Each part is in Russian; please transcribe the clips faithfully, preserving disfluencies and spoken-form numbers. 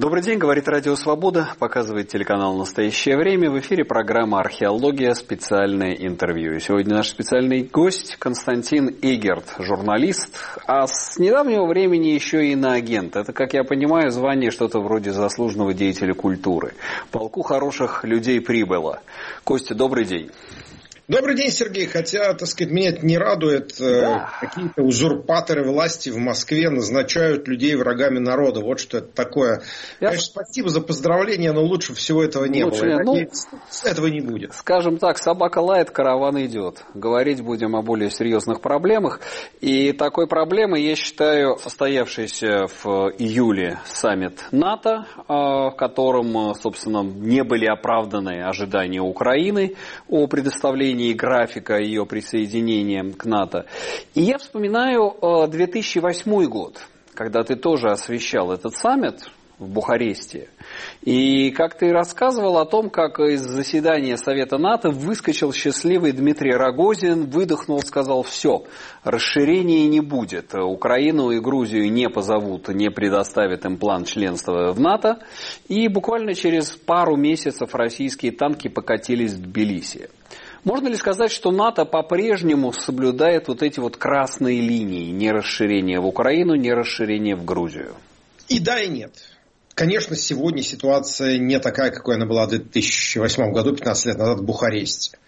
Добрый день, говорит Радио Свобода, показывает телеканал «Настоящее время». В эфире программа «Археология. Специальное интервью». И сегодня наш специальный гость Константин Эгерт, журналист, а с недавнего времени еще и иноагент. Это, как я понимаю, звание что-то вроде заслуженного деятеля культуры. Полку хороших людей прибыло. Костя, добрый день. Добрый день, Сергей. Хотя, так сказать, меня это не радует. Да. Какие-то узурпаторы власти в Москве назначают людей врагами народа. Вот что это такое. Я... Конечно, спасибо за поздравления, но лучше всего этого не лучше, было. Ну, этого не будет. Скажем так, собака лает, караван идет. Говорить будем о более серьезных проблемах. И такой проблемой, я считаю, состоявшийся в июле саммит НАТО, в котором, собственно, не были оправданы ожидания Украины о предоставлении и графика ее присоединения к НАТО. И я вспоминаю две тысячи восьмой год, когда ты тоже освещал этот саммит в Бухаресте. И как ты рассказывал о том, как из заседания Совета НАТО выскочил счастливый Дмитрий Рогозин, выдохнул, сказал: все, расширения не будет. Украину и Грузию не позовут, не предоставят им план членства в НАТО. И буквально через пару месяцев российские танки покатились в Тбилиси. Можно ли сказать, что НАТО по-прежнему соблюдает вот эти вот красные линии, не расширение в Украину, не расширение в Грузию? И да, и нет. Конечно, сегодня ситуация не такая, какой она была в две тысячи восьмом году, пятнадцать лет назад в Бухаресте.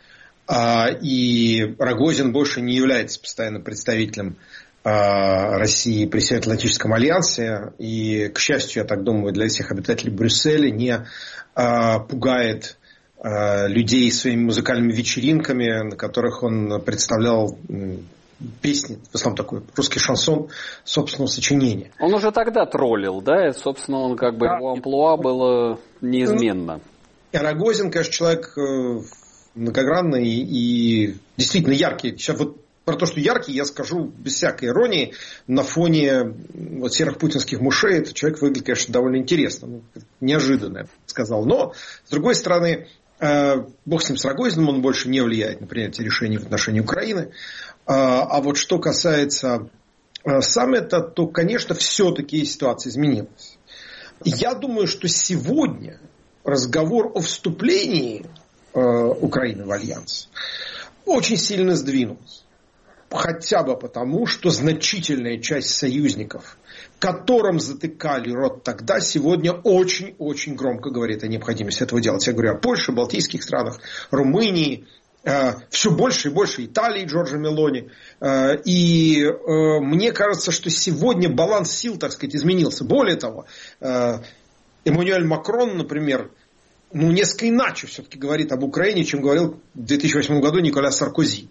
И Рогозин больше не является постоянным представителем России при Североатлантическом альянсе. И, к счастью, я так думаю, для всех обитателей Брюсселя не пугает людей своими музыкальными вечеринками, на которых он представлял песни, в основном такой русский шансон собственного сочинения. Он уже тогда троллил, да? И, собственно, он как бы да. Его амплуа было неизменно. Рогозин, конечно, человек многогранный и действительно яркий. Сейчас вот про то, что яркий, я скажу без всякой иронии. На фоне вот серых путинских мышей этот человек выглядит, конечно, довольно интересно. Ну, неожиданно, я бы сказал. Но, с другой стороны, бог с ним, с Рогозиным, он больше не влияет на принятие решений в отношении Украины. А вот что касается саммита, то, конечно, все-таки ситуация изменилась. Я думаю, что сегодня разговор о вступлении Украины в Альянс очень сильно сдвинулся. Хотя бы потому, что значительная часть союзников, которым затыкали рот тогда, сегодня очень-очень громко говорит о необходимости этого делать. Я говорю о Польше, Балтийских странах, Румынии, э, все больше и больше Италии, Джорджа Мелони. Э, и э, мне кажется, что сегодня баланс сил, так сказать, изменился. Более того, э, Эммануэль Макрон, например, ну, несколько иначе все-таки говорит об Украине, чем говорил в две тысячи восьмом году Николя Саркози.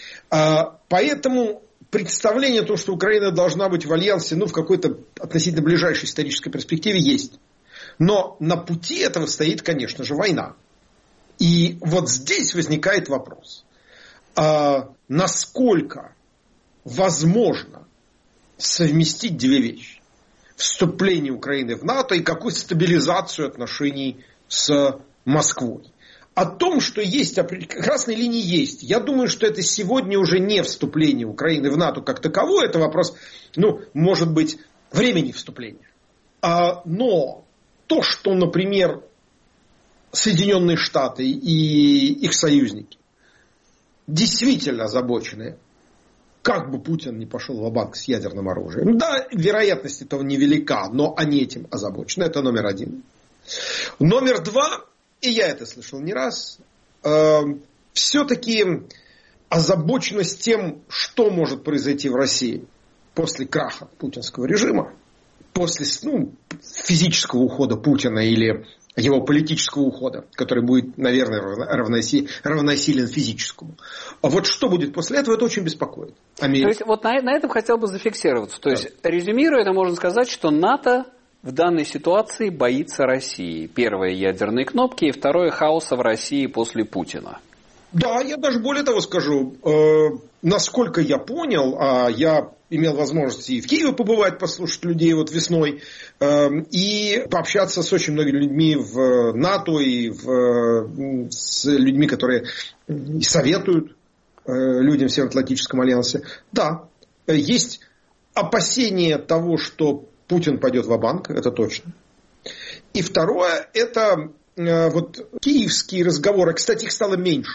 Поэтому представление о том, что Украина должна быть в альянсе, ну, в какой-то относительно ближайшей исторической перспективе есть. Но на пути этого стоит, конечно же, война. И вот здесь возникает вопрос. А насколько возможно совместить две вещи? Вступление Украины в НАТО и какую-то стабилизацию отношений с Москвой. О том, что есть красные линии, есть. Я думаю, что это сегодня уже не вступление Украины в НАТО как таковое. Это вопрос, ну, может быть, времени вступления. А, но то, что, например, Соединенные Штаты и их союзники действительно озабочены, как бы Путин не пошел ва-банк с ядерным оружием. Да, вероятность этого невелика, но они этим озабочены. Это номер один. Номер два. И я это слышал не раз, э, все-таки озабоченность тем, что может произойти в России после краха путинского режима, после ну, физического ухода Путина или его политического ухода, который будет, наверное, равноси, равносилен физическому. А вот что будет после этого, это очень беспокоит. Америка. То есть вот на, на этом хотел бы зафиксироваться. То да. есть, резюмируя, это можно сказать, что НАТО в данной ситуации боится России. Первое — ядерные кнопки, и второе — хаоса в России после Путина. Да, я даже более того скажу. Э, насколько я понял, а я имел возможность и в Киеве побывать, послушать людей вот весной, э, и пообщаться с очень многими людьми в НАТО и в, с людьми, которые советуют э, людям в Североатлантическом альянсе. Да, есть опасение того, что Путин пойдет ва-банк, это точно. И второе, это э, вот киевские разговоры, кстати, их стало меньше,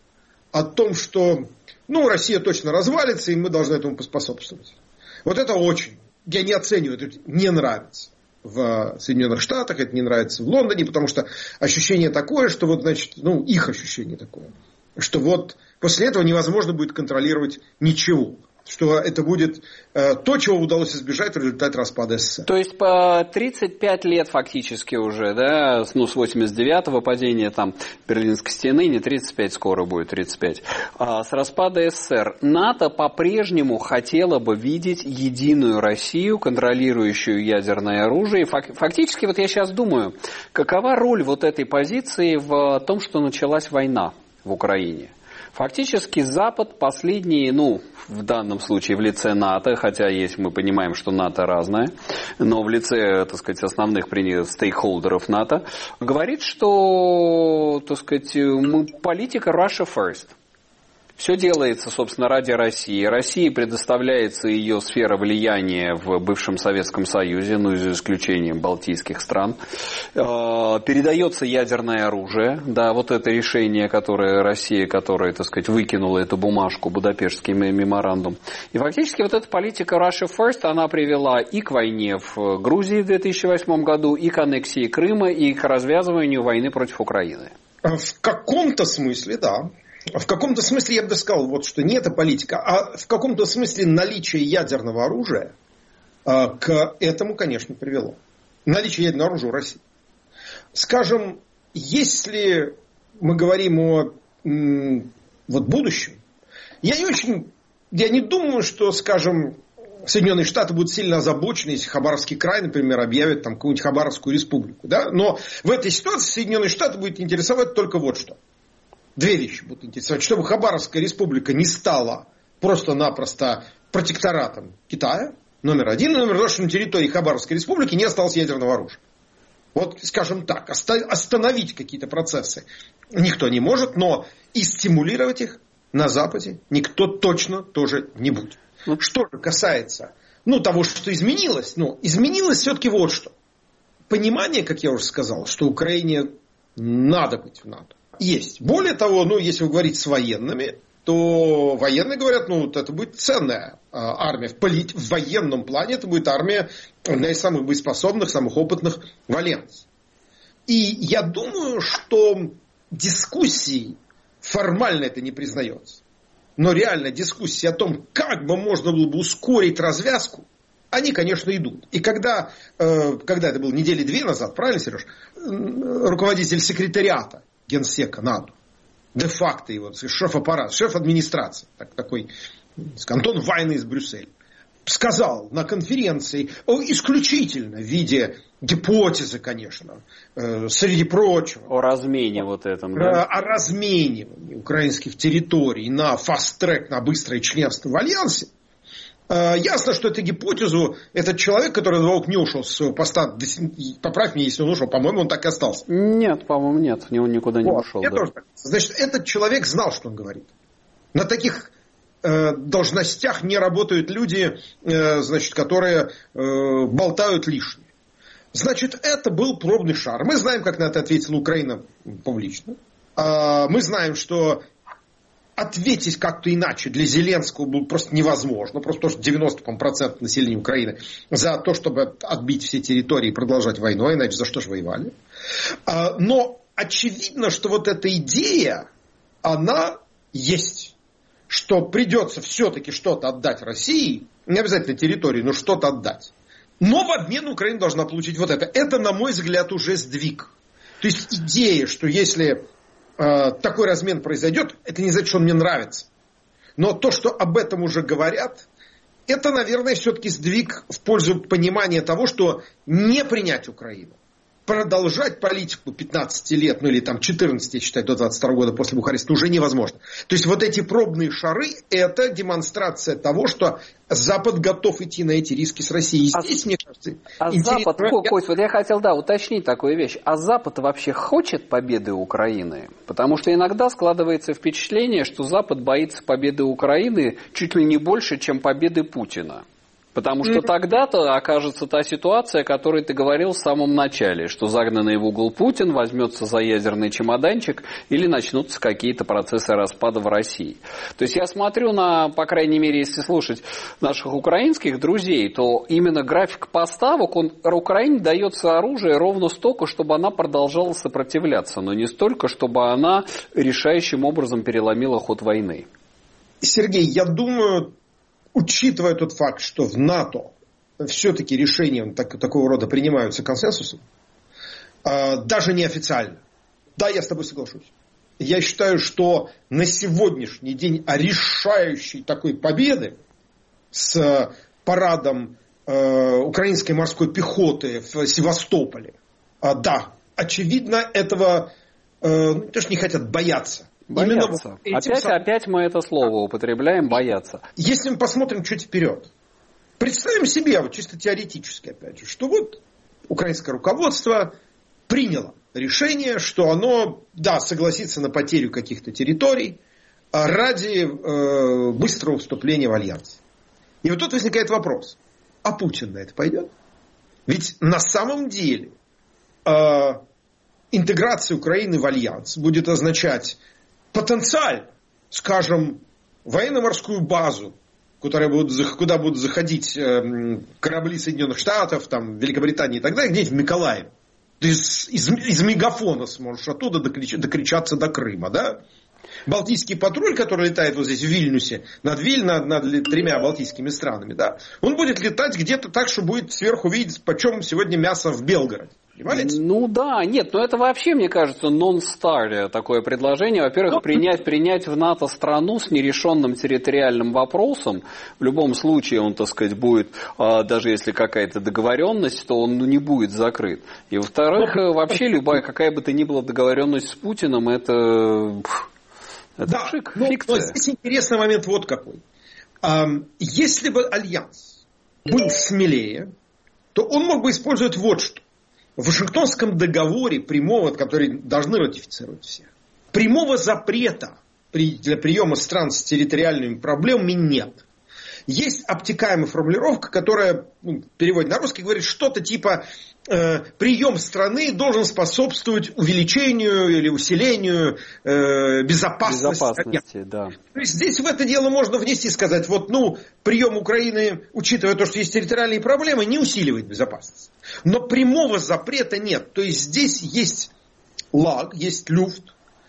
о том, что ну, Россия точно развалится, и мы должны этому поспособствовать. Вот это очень, я не оцениваю, это не нравится в Соединенных Штатах, это не нравится в Лондоне, потому что ощущение такое, что вот, значит, ну, их ощущение такое, что вот после этого невозможно будет контролировать ничего. Что это будет э, то, чего удалось избежать в результате распада СССР. То есть по тридцать пять лет фактически уже, да, ну, с восемьдесят девятого падения там Берлинской стены, не тридцать пять, скоро будет тридцать пять, а с распада СССР НАТО по-прежнему хотело бы видеть единую Россию, контролирующую ядерное оружие. И фактически, вот я сейчас думаю, какова роль вот этой позиции в том, что началась война в Украине? Фактически Запад последние, ну, в данном случае в лице НАТО, хотя есть, мы понимаем, что НАТО разное, но в лице, так сказать, основных стейкхолдеров НАТО, говорит, что, так сказать, политика Russia first. Все делается, собственно, ради России. России предоставляется ее сфера влияния в бывшем Советском Союзе, ну, за исключением балтийских стран. Передается ядерное оружие. Да, вот это решение, которое Россия, которая, так сказать, выкинула эту бумажку, Будапештский меморандум. И фактически вот эта политика Russia First, она привела и к войне в Грузии в две тысячи восьмом году, и к аннексии Крыма, и к развязыванию войны против Украины. В каком-то смысле, да. В каком-то смысле я бы сказал, вот, что не это политика, а в каком-то смысле наличие ядерного оружия а, к этому, конечно, привело. Наличие ядерного оружия в России. Скажем, если мы говорим о м, вот, будущем, я не очень, я не думаю, что, скажем, Соединенные Штаты будут сильно озабочены, если Хабаровский край, например, объявит там какую-нибудь Хабаровскую республику. Да? Но в этой ситуации Соединенные Штаты будет интересовать только вот что. Две вещи будут интересовать. Чтобы Хабаровская республика не стала просто-напросто протекторатом Китая, номер один. И номер два, что на территории Хабаровской республики не осталось ядерного оружия. Вот, скажем так, остановить какие-то процессы никто не может, но и стимулировать их на Западе никто точно тоже не будет. Что же касается ну, того, что изменилось, ну, изменилось все-таки вот что. Понимание, как я уже сказал, что Украине надо быть в НАТО. Есть. Более того, ну, если вы говорите с военными, то военные говорят, ну, вот это будет ценная а, армия. В, полит... в военном плане это будет армия одна из самых боеспособных, самых опытных в Альянсе. И я думаю, что дискуссии, формально это не признается, но реально дискуссии о том, как бы можно было бы ускорить развязку, они, конечно, идут. И когда, э, когда это было недели две назад, правильно, Сереж, руководитель секретариата Генсека НАТО, де-факто его, шеф-аппарат, шеф администрации, так, такой Антон Вайна из Брюсселя, сказал на конференции, исключительно в виде гипотезы, конечно, э, среди прочего. О размене вот этом, да? О разменивании украинских территорий на фаст-трек, на быстрое членство в Альянсе. Ясно, что эту гипотезу этот человек, который вдруг не ушел с своего поста, поправь меня, если он ушел, по-моему, он так и остался. Нет, по-моему, нет, он никуда не вот, ушел. Да. Тоже. Значит, этот человек знал, что он говорит. На таких э, должностях не работают люди, э, значит, которые э, болтают лишнее. Значит, это был пробный шар. Мы знаем, как на это ответила Украина публично. Э, мы знаем, что ответить как-то иначе для Зеленского было просто невозможно. Просто то, что девяносто процентов населения Украины за то, чтобы отбить все территории и продолжать войну, а иначе за что же воевали. Но очевидно, что вот эта идея, она есть. Что придется все-таки что-то отдать России, не обязательно территории, но что-то отдать. Но в обмен Украина должна получить вот это. Это, на мой взгляд, уже сдвиг. То есть идея, что если такой размен произойдет, это не значит, что он мне нравится. Но то, что об этом уже говорят, это, наверное, все-таки сдвиг в пользу понимания того, что не принять Украину, продолжать политику пятнадцать лет, ну или там четырнадцать, я считаю, до двадцать второго года после Бухареста уже невозможно. То есть вот эти пробные шары, это демонстрация того, что Запад готов идти на эти риски с Россией. И здесь, а, мне кажется, а Запад, Кость, вот я хотел, да, уточнить такую вещь. А Запад вообще хочет победы Украины? Потому что иногда складывается впечатление, что Запад боится победы Украины чуть ли не больше, чем победы Путина. Потому что тогда-то окажется та ситуация, о которой ты говорил в самом начале, что загнанный в угол Путин возьмется за ядерный чемоданчик или начнутся какие-то процессы распада в России. То есть я смотрю на, по крайней мере, если слушать наших украинских друзей, то именно график поставок, он Украине дается оружие ровно столько, чтобы она продолжала сопротивляться, но не столько, чтобы она решающим образом переломила ход войны. Сергей, я думаю, учитывая тот факт, что в НАТО все-таки решения так, такого рода принимаются консенсусом, э, даже неофициально, да, я с тобой соглашусь. Я считаю, что на сегодняшний день решающей такой победы с парадом э, украинской морской пехоты в Севастополе, э, да, очевидно, этого э, тоже не хотят бояться. Бояться. Опять, самым... опять мы это слово употребляем, бояться. Если мы посмотрим чуть вперед, представим себе, вот чисто теоретически, опять же, что вот украинское руководство приняло решение, что оно, да, согласится на потерю каких-то территорий ради э, быстрого вступления в альянс. И вот тут возникает вопрос, а Путин на это пойдет? Ведь на самом деле э, интеграция Украины в альянс будет означать потенциально, скажем, военно-морскую базу, куда будут, куда будут заходить э, корабли Соединенных Штатов, там, Великобритании и так далее, где-нибудь в Миколаеве. Ты из, из, из мегафона сможешь оттуда докрич, докричаться до Крыма, да? Балтийский патруль, который летает вот здесь в Вильнюсе, над Вильно, над тремя балтийскими странами, да, он будет летать где-то так, что будет сверху видеть, почем сегодня мясо в Белгороде. Понимаете? Ну да, нет, но это вообще, мне кажется, non-starter такое предложение. Во-первых, ну, принять, принять в НАТО страну с нерешенным территориальным вопросом, в любом случае он, так сказать, будет, даже если какая-то договоренность, то он ну, не будет закрыт. И во-вторых, вообще любая, какая бы то ни была договоренность с Путиным, это... Это да, шик, но, фикция. Но здесь интересный момент вот какой. Если бы альянс был смелее, то он мог бы использовать вот что. В Вашингтонском договоре прямого, который должны ратифицировать все, прямого запрета для приема стран с территориальными проблемами нет. Есть обтекаемая формулировка, которая ну, в переводе на русский говорит что-то типа э, прием страны должен способствовать увеличению или усилению э, безопасности. Безопасности, да. То есть здесь в это дело можно внести и сказать, вот ну прием Украины, учитывая то, что есть территориальные проблемы, не усиливает безопасность. Но прямого запрета нет. То есть здесь есть лаг, есть люфт,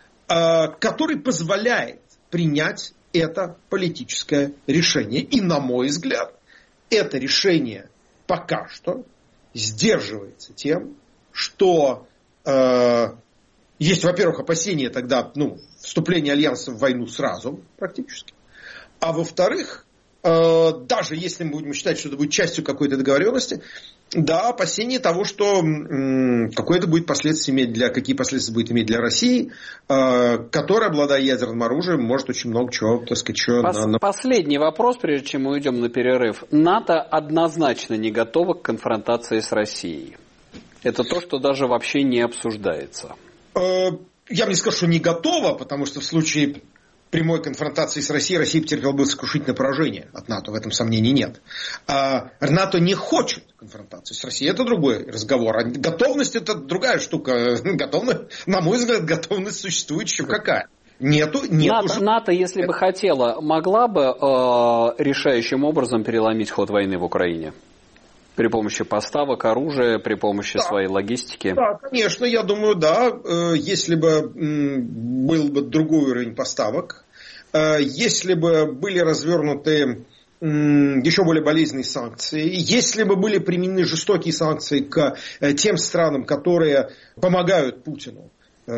э, который позволяет принять это политическое решение. И, на мой взгляд, это решение пока что сдерживается тем, что э, есть, во-первых, опасения тогда ну, вступления альянса в войну сразу практически. А во-вторых, э, даже если мы будем считать, что это будет частью какой-то договоренности, да, опасение того, что м, какое-то будет последствие иметь для, какие последствия будет иметь для России, э, которая, обладая ядерным оружием, может очень много чего, так сказать, чего Пос- на... Последний вопрос, прежде чем мы уйдем на перерыв. НАТО однозначно не готово к конфронтации с Россией. Это то, что даже вообще не обсуждается. Э, я бы не скажу, что не готово, потому что в случае прямой конфронтации с Россией Россия потерпела бы сокрушительное поражение от НАТО, в этом сомнений нет. А НАТО не хочет конфронтации с Россией, это другой разговор. А готовность это другая штука. Готовность, на мой взгляд, готовность существует еще какая. Нету, нету НАТО, уже... НАТО, если бы хотела, могла бы э, решающим образом переломить ход войны в Украине? При помощи поставок оружия, при помощи да. своей логистики? Да, конечно, я думаю, да. Если бы был бы другой уровень поставок, если бы были развернуты еще более болезненные санкции, если бы были применены жестокие санкции к тем странам, которые помогают Путину,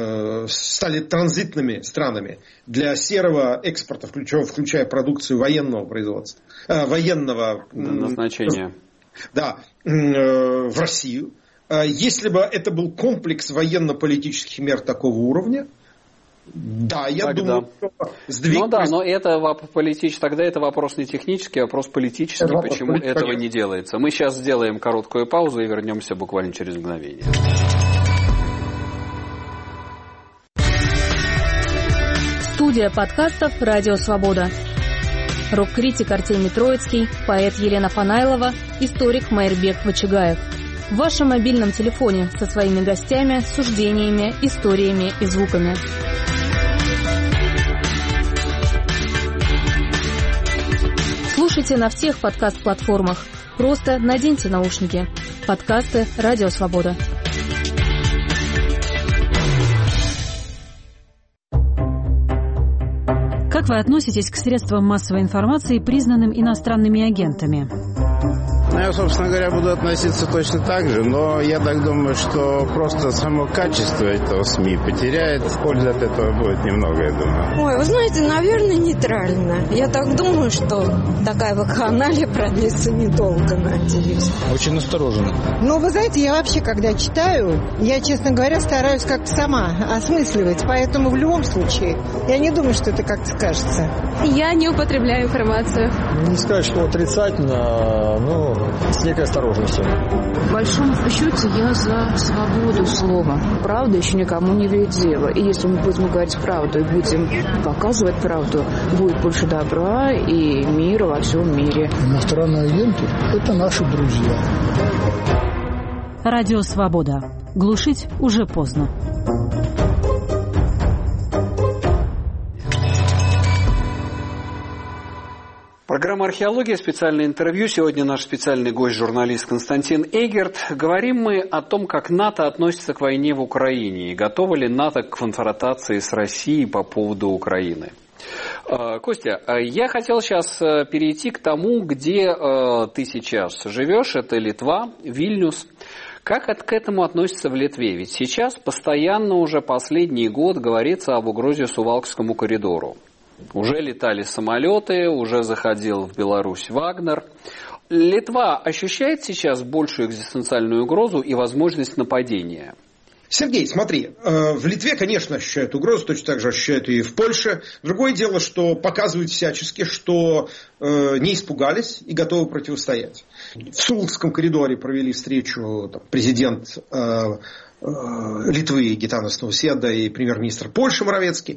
стали транзитными странами для серого экспорта, включая, включая продукцию военного производства, военного назначения. Да, в Россию. Если бы это был комплекс военно-политических мер такого уровня, да, я тогда. думаю, что сдвиг... Ну да, но это политич... тогда это вопрос не технический, а вопрос политический, это почему вопрос, этого конечно. не делается. Мы сейчас сделаем короткую паузу и вернемся буквально через мгновение. Студия подкастов «Радио Свобода». рок-критик Артемий Троицкий, поэт Елена Фанайлова, историк Майрбек Вачигаев. В вашем мобильном телефоне со своими гостями, суждениями, историями и звуками. Слушайте на всех подкаст-платформах. Просто наденьте наушники. Подкасты «Радио Свобода». Как вы относитесь к средствам массовой информации, признанным иностранными агентами? Я, собственно говоря, буду относиться точно так же, но я так думаю, что просто само качество этого СМИ потеряет, пользы от этого будет немного, я думаю. Ой, вы знаете, наверное, нейтрально. Я так думаю, что такая вакханалия продлится недолго, надеюсь. Очень настороженно. Ну, вы знаете, я вообще, когда читаю, я, честно говоря, стараюсь как-то сама осмысливать, поэтому в любом случае я не думаю, что это как-то скажется. Я не употребляю информацию. Не сказать, что отрицательно, но с некой осторожностью. В большом счете я за свободу слова. Правда еще никому не вредила. И если мы будем говорить правду и будем показывать правду, будет больше добра и мира во всем мире. Иностранные агенты – это наши друзья. Радио Свобода. Глушить уже поздно. Программа «Археология», специальное интервью. Сегодня наш специальный гость, журналист Константин Эгерт. Говорим мы о том, как НАТО относится к войне в Украине и готова ли НАТО к конфронтации с Россией по поводу Украины. Костя, я хотел сейчас перейти к тому, где ты сейчас живешь. Это Литва, Вильнюс. Как к этому относится в Литве? Ведь сейчас постоянно уже последний год говорится об угрозе Сувалкскому коридору. Уже летали самолеты, уже заходил в Беларусь Вагнер. Литва ощущает сейчас большую экзистенциальную угрозу и возможность нападения? Сергей, смотри, в Литве, конечно, ощущают угрозу, точно так же ощущают и в Польше. Другое дело, что показывают всячески, что не испугались и готовы противостоять. В Сувалкском коридоре провели встречу там, президент Литвы Гитанас Науседа и премьер-министр Польши Моровецкий.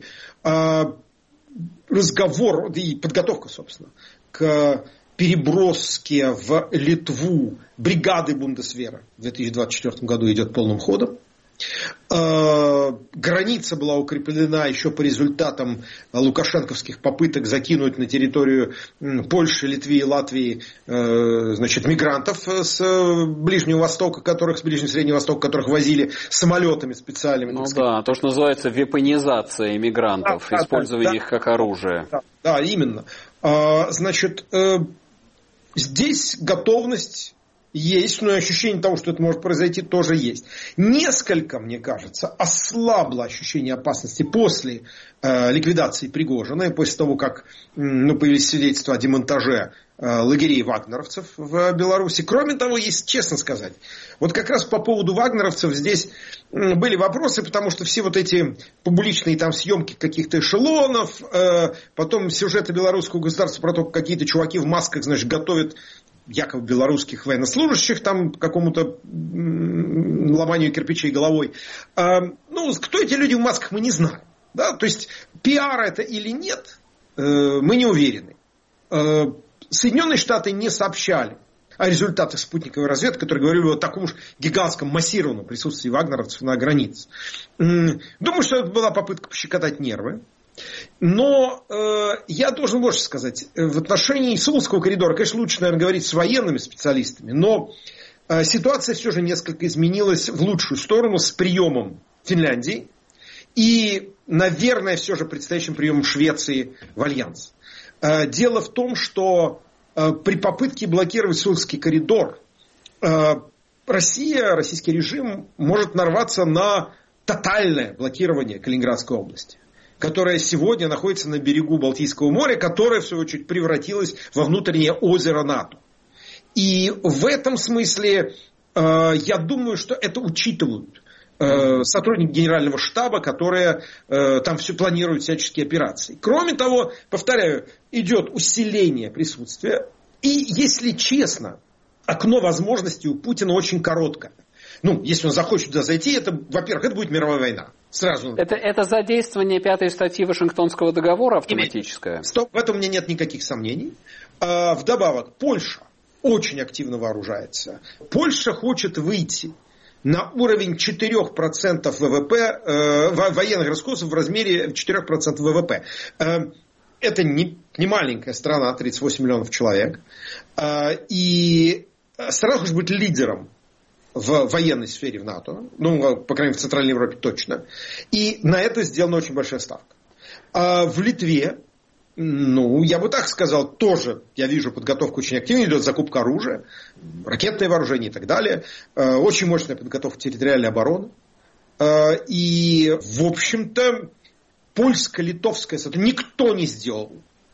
Разговор и подготовка, собственно, к переброске в Литву бригады Бундесвера в две тысячи двадцать четвёртом году идет полным ходом. Граница была укреплена еще по результатам лукашенковских попыток закинуть на территорию Польши, Литвы и Латвии значит, мигрантов с Ближнего Востока, которых, с Ближнего и Среднего Востока, которых возили самолетами специальными. Ну да, то, что называется вепонизация мигрантов, да, использование да, их как оружие. Да, да, именно. Значит, здесь готовность есть, но и ощущение того, что это может произойти, тоже есть. Несколько, мне кажется, ослабло ощущение опасности после э, ликвидации Пригожина, и после того, как ну, появились свидетельства о демонтаже э, лагерей вагнеровцев в Беларуси. Кроме того, есть, честно сказать, вот как раз по поводу вагнеровцев здесь э, были вопросы, потому что все вот эти публичные там съемки каких-то эшелонов, э, потом сюжеты белорусского государства про то, как какие-то чуваки в масках, значит, готовят якобы белорусских военнослужащих там к какому-то ломанию кирпичей головой. А, ну, кто эти люди в масках, мы не знаем. Да? То есть, пиар это или нет, э, мы не уверены. Э, Соединенные Штаты не сообщали о результатах спутниковой разведки, которые говорили о таком уж гигантском массированном присутствии вагнеровцев на границе. Думаю, что это была попытка пощекотать нервы. Но э, я должен больше сказать. В отношении Сувалкского коридора, конечно, лучше, наверное, говорить с военными специалистами, но э, ситуация все же несколько изменилась в лучшую сторону с приемом Финляндии и, наверное, все же предстоящим приемом Швеции в альянс. Э, дело в том, что э, при попытке блокировать Сувалкский коридор э, Россия, российский режим может нарваться на тотальное блокирование Калининградской области, которая сегодня находится на берегу Балтийского моря, которое, в свою очередь, превратилось во внутреннее озеро НАТО. И в этом смысле э, я думаю, что это учитывают э, сотрудники Генерального штаба, которые э, там все планируют всяческие операции. Кроме того, повторяю, идет усиление присутствия. И, если честно, окно возможностей у Путина очень короткое. Ну, если он захочет туда зайти, это, во-первых, это будет мировая война. Сразу. Это, это задействование пятой статьи Вашингтонского договора автоматическое? Стоп, в этом у меня нет никаких сомнений. А, вдобавок, Польша очень активно вооружается. Польша хочет выйти на уровень четыре процента ВВП, э, военных расходов в размере четыре процента ВВП. Э, это не, не маленькая страна, тридцать восемь миллионов человек. Э, и страна хочет быть лидером в военной сфере в НАТО. Ну, по крайней мере, в Центральной Европе точно. И на это сделана очень большая ставка. Э, в Литве, ну, я бы так сказал, тоже, я вижу, подготовка очень активная, идет закупка оружия, ракетное вооружение и так далее. Э, очень мощная подготовка территориальной обороны. Э, и, в общем-то, польско-литовское сотрудничество никто не сделал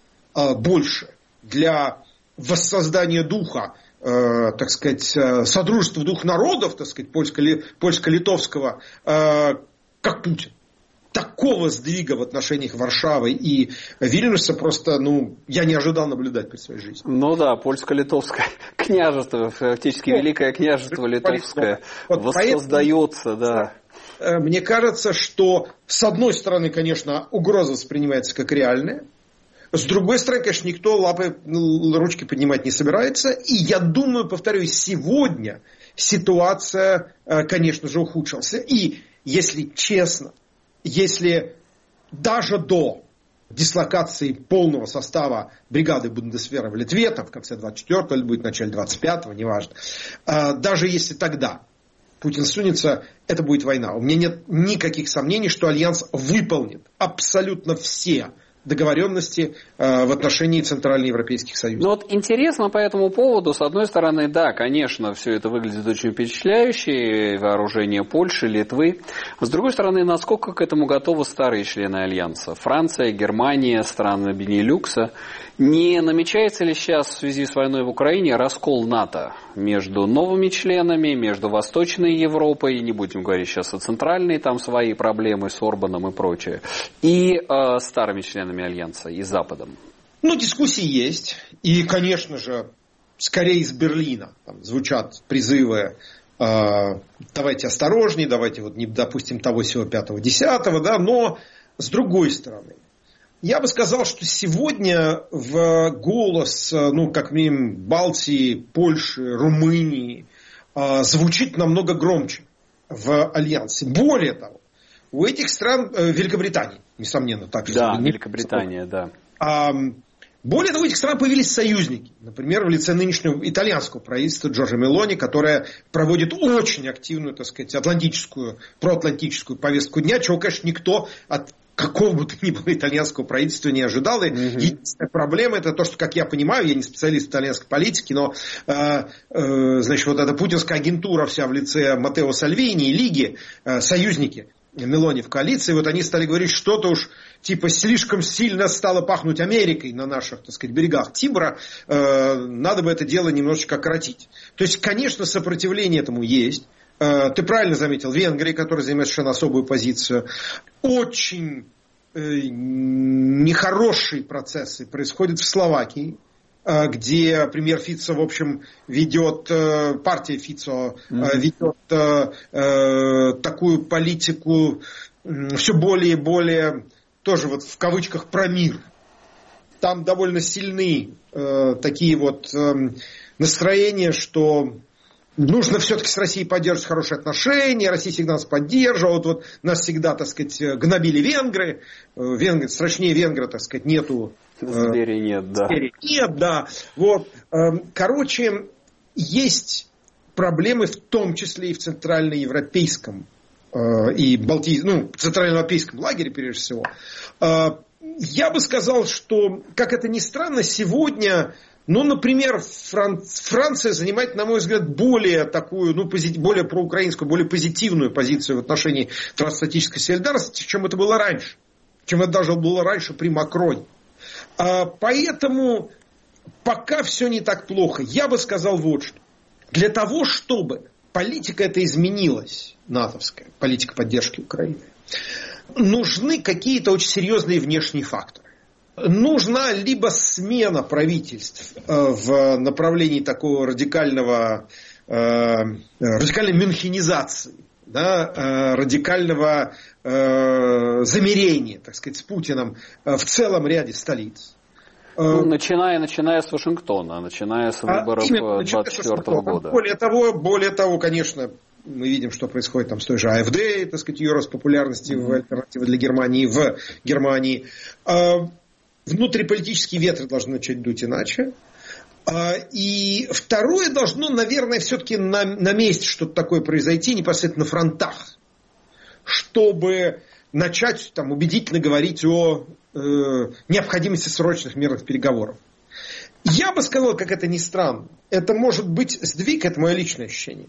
э, больше для воссоздания духа, э, так сказать, содружества двух народов, так сказать, польско-литовского, э, как Путин. Такого сдвига в отношениях Варшавы и Вильнюса просто, ну, я не ожидал наблюдать при своей жизни. Ну да, польско-литовское княжество, фактически великое княжество литовское вот воссоздается, да. Мне кажется, что с одной стороны, конечно, угроза воспринимается как реальная, с другой стороны, конечно, никто лапы, ручки поднимать не собирается. И я думаю, повторюсь, сегодня ситуация, конечно же, ухудшилась. И, если честно, если даже до дислокации полного состава бригады Бундесвера в Литве, там в конце двадцать четвёртого или будет в начале двадцать пятого, неважно, даже если тогда Путин сунется, это будет война. У меня нет никаких сомнений, что Альянс выполнит абсолютно все договоренности э, в отношении центральноевропейских союзов. Ну вот интересно по этому поводу, с одной стороны, да, конечно, все это выглядит очень впечатляюще, вооружение Польши, Литвы. С другой стороны, насколько к этому готовы старые члены Альянса? Франция, Германия, страны Бенилюкса. Не намечается ли сейчас в связи с войной в Украине раскол НАТО между новыми членами, между Восточной Европой, не будем говорить сейчас о центральной, там свои проблемы с Орбаном и прочее, и э, старыми членами Альянса и Западом? Ну, дискуссии есть. И, конечно же, скорее из Берлина там звучат призывы э, давайте осторожнее, давайте вот не допустим того, сего, пятого, десятого, да, но с другой стороны, я бы сказал, что сегодня в голос, ну, как минимум, Балтии, Польши, Румынии э, звучит намного громче в Альянсе. Более того, у этих стран, э, Великобритании, несомненно, так. Да, Великобритания, да. А, более того, у этих стран появились союзники. Например, в лице нынешнего итальянского правительства Джорджа Мелони, которое проводит очень активную, так сказать, атлантическую, проатлантическую повестку дня, чего, конечно, никто от какого бы то ни было итальянского правительства не ожидал. И mm-hmm. единственная проблема это то, что, как я понимаю, я не специалист в итальянской политике, но э, э, значит, вот эта путинская агентура вся в лице Маттео Сальвини и Лиги, э, союзники Мелони в коалиции, вот они стали говорить, что-то уж типа слишком сильно стало пахнуть Америкой на наших, так сказать, берегах Тибра, э, надо бы это дело немножечко окоротить. То есть, конечно, сопротивление этому есть. Ты правильно заметил, Венгрия, которая занимает совершенно особую позицию. Очень э, нехорошие процессы происходят в Словакии, э, где премьер Фицо, в общем, ведет, э, партия Фицо э, ведет э, э, такую политику э, все более и более, тоже вот в кавычках, про мир. Там довольно сильны э, такие вот э, настроения, что нужно все-таки с Россией поддерживать хорошие отношения, Россия всегда нас поддерживала, вот, вот нас всегда, так сказать, гнобили венгры, венгры страшнее венгра, так сказать, нету. Зверей нет, да. Зверей нет, да. Вот. Короче, есть проблемы в том числе и в центральноевропейском и Балтии, ну, центральноевропейском лагере, прежде всего. Я бы сказал, что, как это ни странно, сегодня... Ну, например, Фран... Франция занимает, на мой взгляд, более такую, ну, пози... более проукраинскую, более позитивную позицию в отношении трансатлантической солидарности, чем это было раньше. Чем это даже было раньше при Макроне. А, поэтому пока все не так плохо. Я бы сказал вот что. Для того, чтобы политика эта изменилась, натовская, политика поддержки Украины, нужны какие-то очень серьезные внешние факторы. Нужна либо смена правительств в направлении такого радикального, радикальной мюнхенизации да, э, радикального э, замирения, так сказать, с Путиным э, в целом ряде столиц. Ну, начиная, начиная с Вашингтона, начиная с выборов а двадцать четвёртого года. Более того, более того, конечно, мы видим, что происходит там с той же АфД, так сказать, ее рост популярности mm-hmm. в альтернативе для Германии, в Германии. Внутриполитические ветры должны начать дуть иначе. И второе, должно, наверное, все-таки на, на месте что-то такое произойти непосредственно на фронтах, чтобы начать там, убедительно говорить о э, необходимости срочных мирных переговоров. Я бы сказал, как это ни странно, это может быть сдвиг, это мое личное ощущение,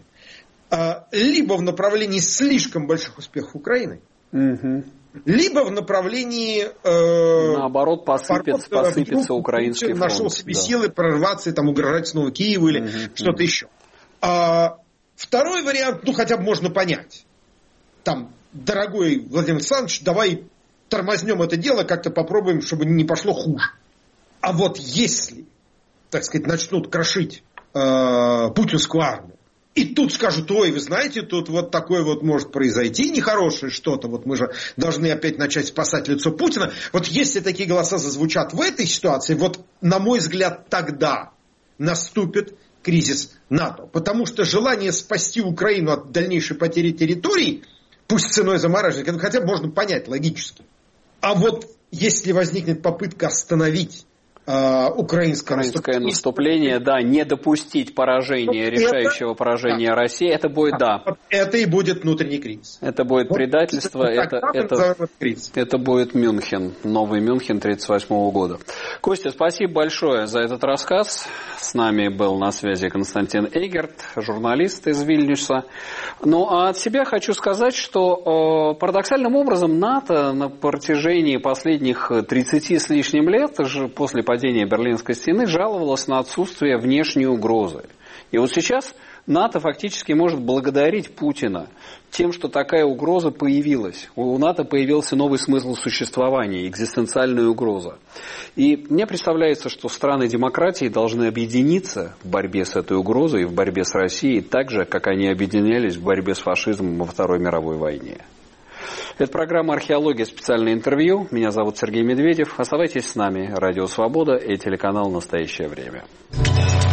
либо в направлении слишком больших успехов Украины, угу. либо в направлении э, наоборот посыпется, пород, посыпется украинский фронт. Нашел себе да. силы прорваться и там, угрожать снова Киеву или угу. что-то еще. А, второй вариант, ну хотя бы можно понять. Там, дорогой Владимир Александрович, давай тормознем это дело, как-то попробуем, чтобы не пошло хуже. А вот если, так сказать, начнут крошить э, путинскую армию, и тут скажут, ой, вы знаете, тут вот такое вот может произойти нехорошее что-то, вот мы же должны опять начать спасать лицо Путина. Вот если такие голоса зазвучат в этой ситуации, вот, на мой взгляд, тогда наступит кризис НАТО. Потому что желание спасти Украину от дальнейшей потери территорий, пусть ценой замораживания, хотя бы можно понять логически. А вот если возникнет попытка остановить Украинское, Украинское наступление, наступление, да, не допустить поражения, вот решающего это, поражения да. России, это будет, да. Вот это и будет внутренний кризис. Это будет вот предательство, это, это, это будет Мюнхен, новый Мюнхен тридцать восьмого года. Костя, спасибо большое за этот рассказ. С нами был на связи Константин Эгерт, журналист из Вильнюса. Ну, а от себя хочу сказать, что э, парадоксальным образом НАТО на протяжении последних тридцати с лишним лет, после падения Берлинской стены, жаловалась на отсутствие внешней угрозы. И вот сейчас НАТО фактически может благодарить Путина тем, что такая угроза появилась. У НАТО появился новый смысл существования, экзистенциальная угроза. И мне представляется, что страны демократии должны объединиться в борьбе с этой угрозой и в борьбе с Россией так же, как они объединялись в борьбе с фашизмом во Второй мировой войне. Это программа «Археология. Специальное интервью». Меня зовут Сергей Медведев. Оставайтесь с нами. Радио «Свобода» и телеканал «Настоящее время».